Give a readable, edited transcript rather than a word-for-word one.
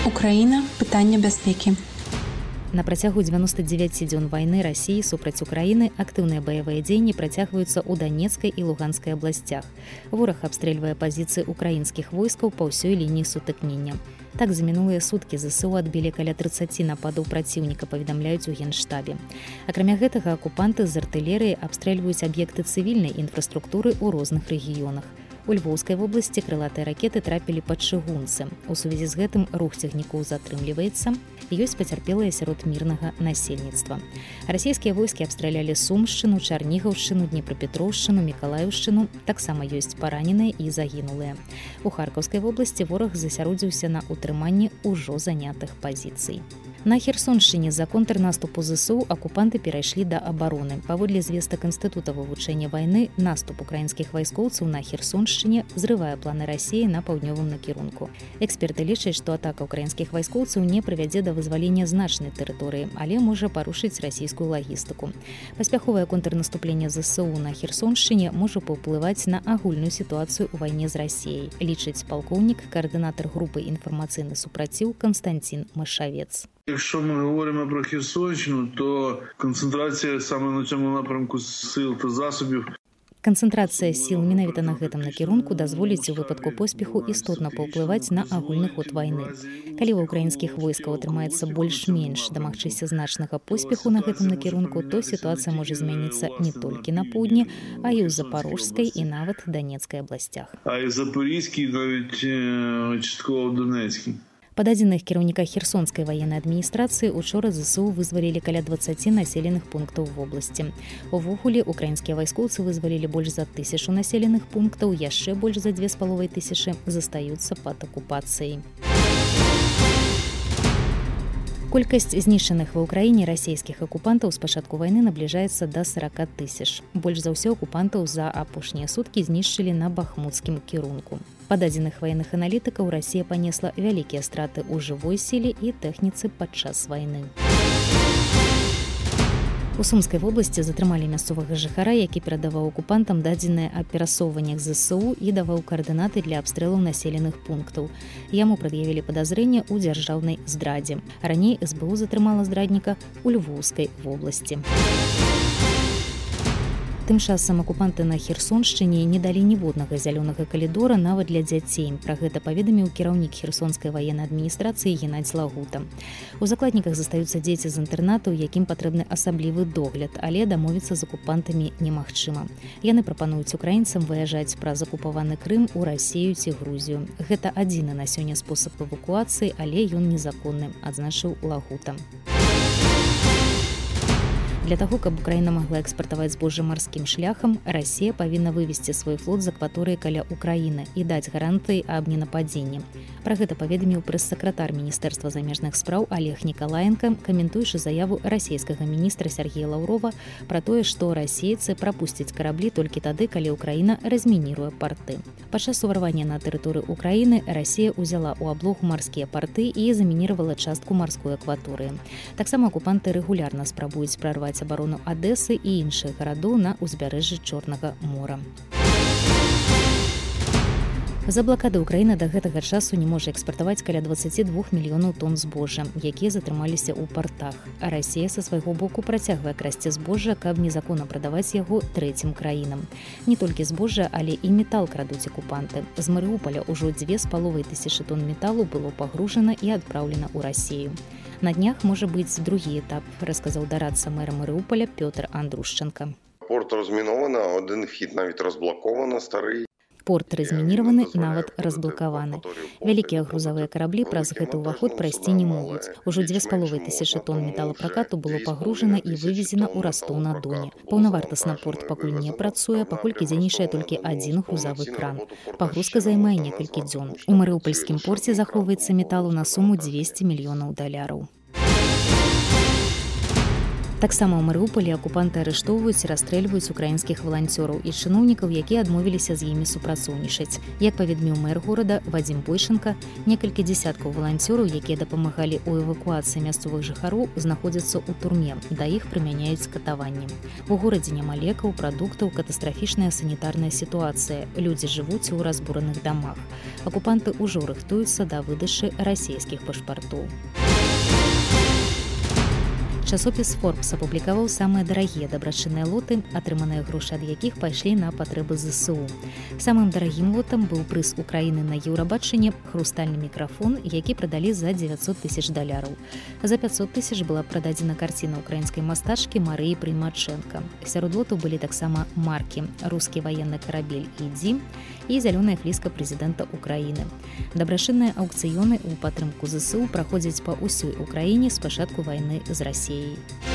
Украіна. Пытанне бяспекі. На працягу 99 дзён вайны Расіі супраць Украіны актыўныя баявыя дзеянні працягваюцца ў Данецкай і Луганскай абласцях. Вораг абстрэльвае пазіцыі украінскіх войскаў па ўсёй лініі сутыкнення. Так, за мінулыя суткі ЗСУ адбілі каля 30 нападаў праціўніка, паведамляюць у Генштабе. Акрамя гэтага, акупанты з артылерыі абстрэльваюць аб'екты цывільнай інфраструктуры ў розных рэгіёнах. У Львоўскай вобласці крылатыя ракеты трапілі пад Чыгунцы. У сувязі з гэтым рух цягнікоў затрымліваецца. Ёсць пацярпелыя сярод мірнага насельніцтва. Расійскія войскі абстралялі Сумшчыну, Чарнігаўшчыну, Днепрапетроўшчыну, Мікалаеўшчыну. Таксама ёсць параненыя і загінулыя. У Харкаўскай вобласці вораг засяродзіўся на утрыманні ўжо занятых пазіцый. На Херсоншчыне з-за контрнаступу ЗСУ акупанты перайшлі да абароны. Паводле звестак Інстытута вывучэння вайны, наступ украінскіх вайскоўцаў на Херсоншчыне зрывае планы Расіі на паўднёвым накірунку. Эксперты лічаць, што атака украінскіх вайскоўцаў не прывядзе да вызвалення значнай тэрыторыі, але можа парушыць расійскую лагістыку. Паспяховае контрнаступленне ЗСУ на Херсоншчыне можа паўплываць на агульную сітуацыю ў вайне з Расіяй, лічыць палкоўнік, каардынатар групы «Інфармацыйны супраціў» Константин Мишавець. Якщо ми говоримо про Херсонщину, то концентрація саме на цьому напрямку сил та засобів. Канцэнтрацыя сіл менавіта на гэтым накірунку дазволіць у выпадку поспеху істотна паўплываць на агульны ход вайны. Калі ў украінскіх войскаў атрымаецца больш-менш дамагчыся значнага поспеху на гэтым накірунку, то сітуацыя можа змяніцца не толькі на поўдні, а і ў Запорожскай і нават Данецкай абласцях. А і Запорізькій, навіть частково Донецькій. Па дадзеных кіраўніка Херсонскай ваеннай адміністрацыі учора ЗСУ вызвалілі каля 20 населеных пунктаў вобласці. Увогуле, украінскія вайскоўцы вызвалілі больш за 1000 населеных пунктаў, яшчэ больш за 2500 застаюцца пад акупацыяй. Колькасць знішчаных ва ўкраіне расійскіх акупантаў з пачатку вайны набліжаецца да 40 000. Больш за ўсё акупантаў за апошнія суткі знішчылі на бахмуцкім кірунку. Па дадзеных ваенных аналітыкаў, Расія панесла вялікія страты ў жывой сіле і тэхніцы падчас вайны. У Сумскай вобласці затрымалі мясцовага жыхара, які перадаваў акупантам дадзеныя аб перасоўваннях ЗСУ і даваў каардынаты для абстрэлаў населеных пунктаў. Яму прад'явілі падазрэнне ў дзяржаўнай здрадзе. Раней СБУ затрымала здрадніка ў Львоўскай вобласці. Тым часам акупанты на Херсоншчыне не далі ніводнага зялёнага калідора нават для дзяцей. Пра гэта паведаміў кіраўнік Херсонскай ваеннай адміністрацыі Геннадзь Лагута. У закладніках застаюцца дзеці з інтэрнатаў, якім патрэбны асаблівы догляд, але дамовіцца з акупантамі немагчыма. Яны прапануюць украінцам выязджаць праз акупаваны Крым у Расію ці Грузію. Гэта адзіны на сёння спосаб эвакуацыі, але ён незаконны, адзначыў Лагута. Для таго, каб Украіна магла экспартаваць збожжа марскім шляхам, Расія павінна вывесці свой флот з акваторыі каля Украіны і даць гарантыі аб ненападзенні. Пра гэта паведаміў прэс-сакратар Міністэрства замежных спраў Олег Николаенко, каментуючы заяву расійскага міністра Сергея Лаўрова пра тое, што расейцы прапусцяць караблі толькі тады, калі Украіна размініруе парты. Падчас уварвання на тэрыторыю Украіны Расія ўзяла ў аблогу марскія парты і замініравала частку марской акваторыі. Таксама акупанты рэгулярна спрабуюць прарваць абарону Адэсы і іншых гарадоў на ўзбярэжжы Чорнага мора. За блакады Украіна да гэтага часу не можа экспартаваць каля 22 мільёнаў тонн збожжа, якія затрымаліся ў партах. А Расія са свайго боку працягвае красці збожжа, каб незаконна прадаваць яго трэцім краінам. Не толькі збожжа, але і метал крадуць акупанты. З Марыуполя ўжо 2500 тонн металу было пагружана і адпраўлена ў Расію. На днях можа быць другі этап, расказаў дарадца мэра Марыуполя Пётр Андрушченко. Порт разміновано, один вхід навіть розблоковано, старий. Порт размінированы, нават разблакаваны. Вялікія грузавыя караблі праз гэты ўваход прайсці не могуць. Ужо 2500 тонн металапракату было пагружана і вывезена ў Ростов-на-Доне. Паўнавартасна порт пакуль не працуе, паколькі дзейнічае толькі адзін грузавы кран. Пагрузка займае некалькі дзён. У Марыупольскім порце захоўваецца металу на суму $200 мільёнаў. Таксама ў Марыуполі акупанты арыштоўваюць і расстрэльваюць украінскіх валанцёраў і чыноўнікаў, якія адмовіліся з імі супрацоўнічаць. Як паведаміў мэр горада Вадзім Бойченка, некалькі дзесяткаў валанцёраў, якія дапамагалі ў эвакуацыі мясцовых жыхароў, знаходзяцца ў турме, да іх прымяняюць катаванні. У горадзе няма лекаў, прадуктаў, катастрафічная санітарная сітуацыя. Людзі жывуць у разбураных дамах. Акупанты ўжо рыхтуюцца да выдачы расійскіх пашпартоў. Часопіс Forbes апублікаваў самыя дарагія дабрачынныя лоты, атрыманыя грошы ад якіх пайшлі на патрэбы ЗСУ. Самым дарагім лотам быў прыз Украіны на Еўрабачанні хрустальны мікрафон, які прадалі за $900 000. За 500 000 была прададзена карціна украінскай мастачкі Марыі Прымачэнка. Сярод лотаў былі таксама маркі «Рускі ваенны карабель «Ідзі» і зялёная фліска прэзідэнта Украіны. Дабрачынныя аўкцыёны ў падтрымку ЗСУ праходзяць па ўсёй Украіне з пачатку вайны з Расіяй.